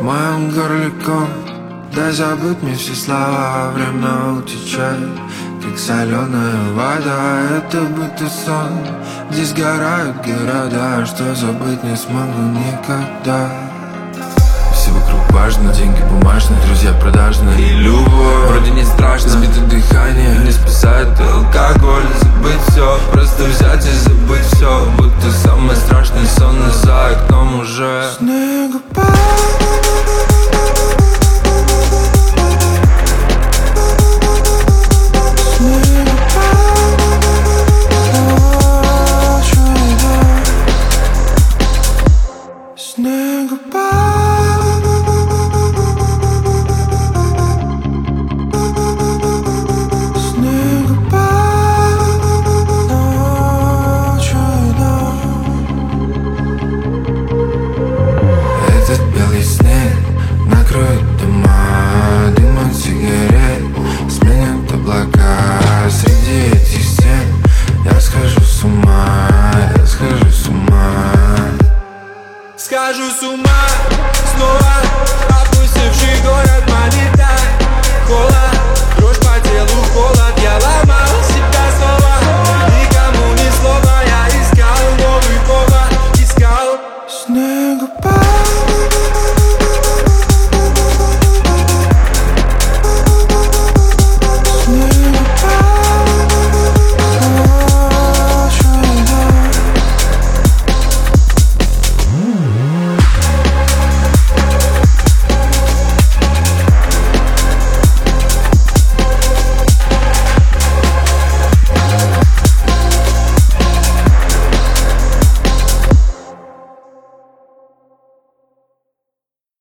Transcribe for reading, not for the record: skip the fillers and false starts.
В моем горле ком, дай забыть мне все слова. Время утечет, как соленая вода. Это будто сон, где сгорают города, что забыть не смогу никогда. Все вокруг важно, деньги бумажные, друзья продажные и любовь вроде не страшно. Сбито дыхание, не спасает алкоголь. Забыть все, просто взять и